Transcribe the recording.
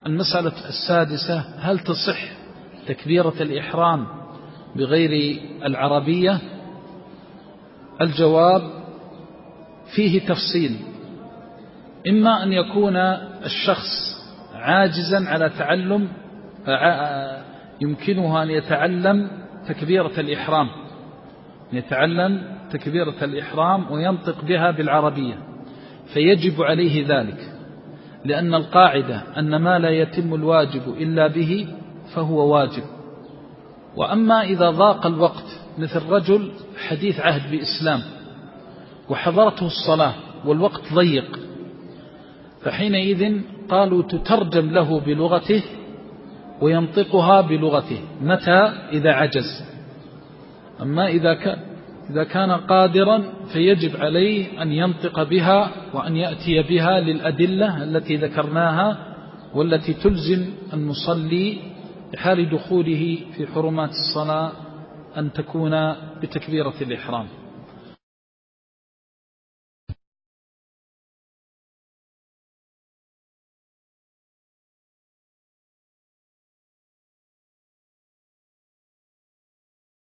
المسألة السادسة: هل تصح تكبيرة الإحرام بغير العربية؟ الجواب فيه تفصيل. إما أن يكون الشخص عاجزا على تعلم، يمكنه أن يتعلم تكبيرة الإحرام وينطق بها بالعربية، فيجب عليه ذلك، لأن القاعدة أن ما لا يتم الواجب إلا به فهو واجب. وأما إذا ضاق الوقت، مثل رجل حديث عهد بإسلام وحضرته الصلاة والوقت ضيق، فحينئذ قالوا تترجم له بلغته وينطقها بلغته. متى؟ إذا عجز. أما إذا كان قادرا فيجب عليه أن ينطق بها وأن يأتي بها للأدلة التي ذكرناها والتي تلزم المصلي حال دخوله في حرمات الصلاة أن تكون بتكبيرة الإحرام.